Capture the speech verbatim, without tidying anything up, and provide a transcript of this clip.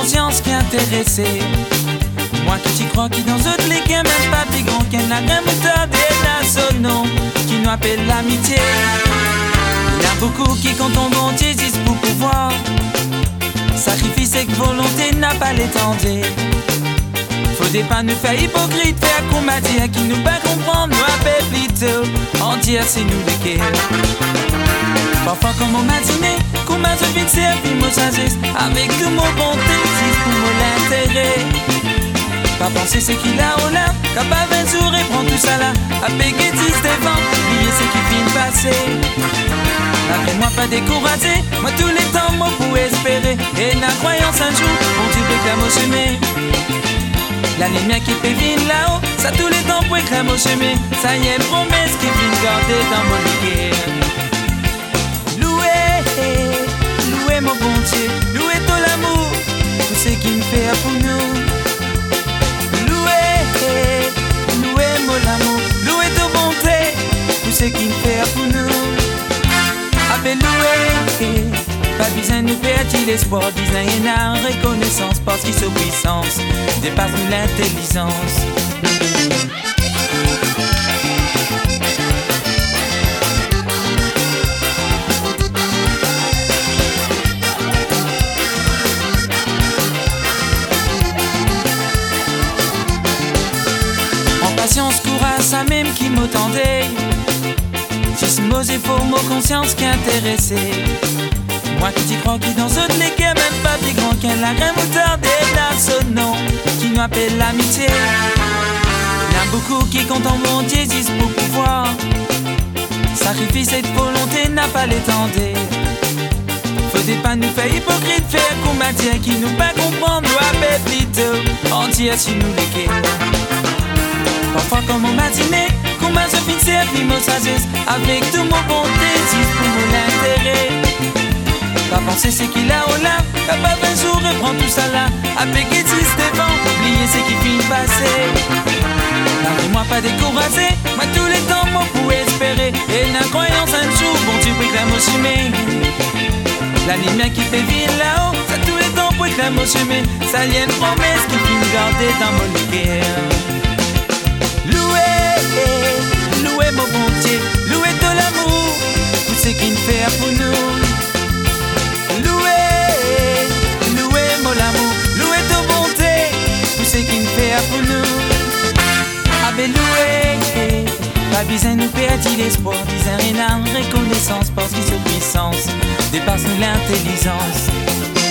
conscience qui est intéressée. Moi qui t'y crois, qui dans autres les gains, même pas plus grand qu'un la graine moutarde et la sono, qui nous appelle l'amitié. Il y a beaucoup qui comptent en bonté, disent pour pouvoir. Sacrifice et que volonté n'a pas l'étendue. Faudrait pas nous faire hypocrite, faire qu'on m'a dit à qui nous pas comprendre, nous appelle plutôt en dire c'est nous lesquels. Parfois comme on m'a dîné, qu'on m'a se fixé et puis moi sagesse, avec tout mon bonté, c'est pour mon l'intérêt. Pas penser c'est qu'il a au là, capable un jour et prendre tout ça là, à péguer dix devant, oublier c'est qui finit de passer. Après-moi pas découragé, moi tous les temps moi pour espérer, et la croyance un jour, on dit que la mot chemin. La lumière qui fait venir là-haut, ça tous les temps pour éclairer mon chemin. Ça y est, promesse qui vient garder dans mon ligueur. Loué, loué mon bon Dieu, loué tout l'amour, tout ce qu'il me fait pour nous. Loué, loué mon amour, loué tout bonté, tout ce qu'il me fait pour nous. Appelle loué, pas besoin de nous perdre l'espoir, besoin de la reconnaissance parce qu'il se puissance dépasse nous l'intelligence. En patience, courage, ça même qui m'attendait. Juste mots et faux mots, conscience qui intéressait. Moi qui t'y crois, qui dans autres les gains, même pas plus grand qu'un la graine moutarde et la sono, qui nous appelle l'amitié. Il y a beaucoup qui comptent en bonté, disent pour pouvoir. Sacrifice et de volonté n'a pas l'étendue. Faudrait pas nous faire hypocrite, faire qu'on m'a dit qui nous pas comprendre, nous appelle plutôt entière si nous les guerres. Parfois comme on m'a dîné, qu'on m'a se fixé et puis mon sagesse, avec tout mon bonté, disent pour mon intérêt. Pas penser c'est qu'il a au là, capable un jour de prendre tout ça là, à péguer dix devant, oublier c'est qui finit de passer. N'arrête-moi pas découragé, moi tous les temps moi pour espérer, et la croyance un jour, bon tu pries que la mot chemin. La lumière qui fait vivre là-haut, ça tous les temps pour que la mot chemin, ça y est une promesse qui finit garder dans mon cœur. Loué, loué mon bon Dieu, loué tout l'amour, tout ce qu'il fait pour nous. Pour nous, avec loué, pas besoin de nous perdre l'espoir, besoin de reconnaissance parce qu'ils sont puissance, dépasse nous l'intelligence.